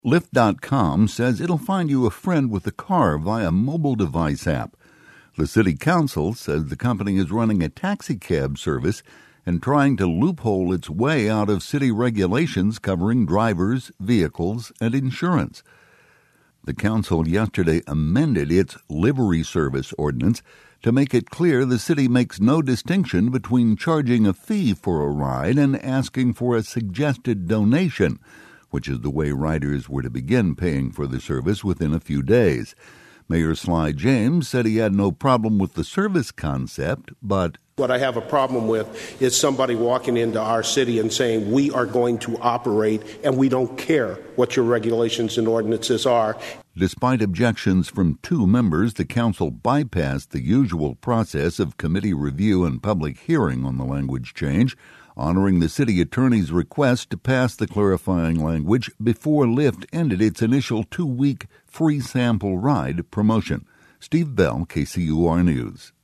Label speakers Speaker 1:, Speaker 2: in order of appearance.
Speaker 1: Lyft.com says it'll find you a friend with a car via mobile device app. The city council says the company is running a taxi cab service and trying to loophole its way out of city regulations covering drivers, vehicles, and insurance. The council yesterday amended its livery service ordinance to make it clear the city makes no distinction between charging a fee for a ride and asking for a suggested donation, which is the way riders were to begin paying for the service within a few days. Mayor Sly James said he had no problem with the service concept, but
Speaker 2: what I have a problem with is somebody walking into our city and saying we are going to operate and we don't care what your regulations and ordinances are.
Speaker 1: Despite objections from 2 members, the council bypassed the usual process of committee review and public hearing on the language change, honoring the city attorney's request to pass the clarifying language before Lyft ended its initial 2-week free sample ride promotion. Steve Bell, KCUR News.